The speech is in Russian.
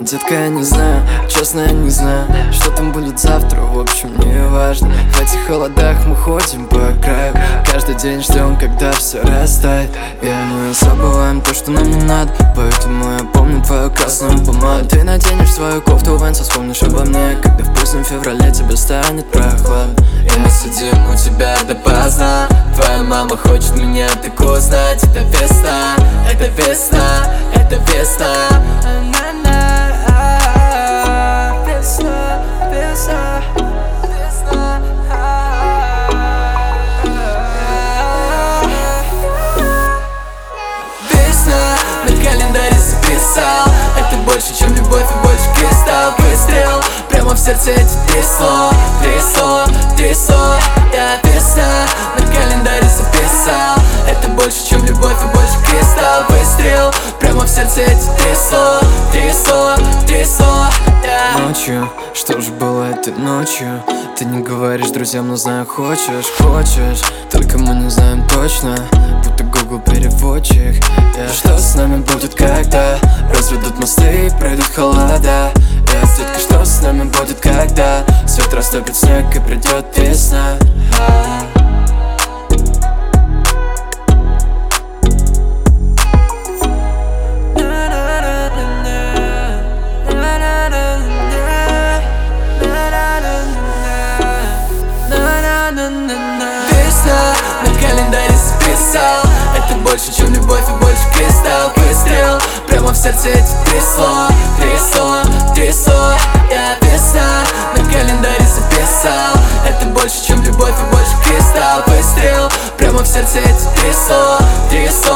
Детка, я не знаю, честно, я не знаю, что там будет завтра, в общем, не важно. В этих холодах мы ходим по краю, каждый день ждем, когда все растает. Мы забываем то, что нам не надо, поэтому я помню твою красную помаду. Ты наденешь свою кофту Венса, вспомнишь обо мне, когда в позднем феврале тебе станет прохладно. И мы сидим у тебя допоздна. Твоя мама хочет меня так узнать. Это весна, это весна, это весна. На календаре записал. Это больше, чем любовь и больше кристалл. Выстрел прямо в сердце, эти три слова. Три слова, три слова. Я весна. На календаре записал. Это больше, чем любовь и больше кристалл. Выстрел прямо в сердце, эти три слова. Три слова, три слова. Ночью, что же было этой ночью? Ты не говоришь друзьям, но знаю, хочешь, хочешь. Только мы не знаем точно, будто Google переводчик. Что с нами будет, когда разведут мосты и пройдут холода? Детка, что с нами будет, когда свет растопит снег и придет весна? Весна, на календаре записал. Это больше, чем любовь и больше кристалл. Выстрел прямо в сердце, эти три слова. Три слова, три слова. Я весна, на календаре записал. Это больше, чем любовь и больше кристалл. Выстрел прямо в сердце, эти три слова. Три слова.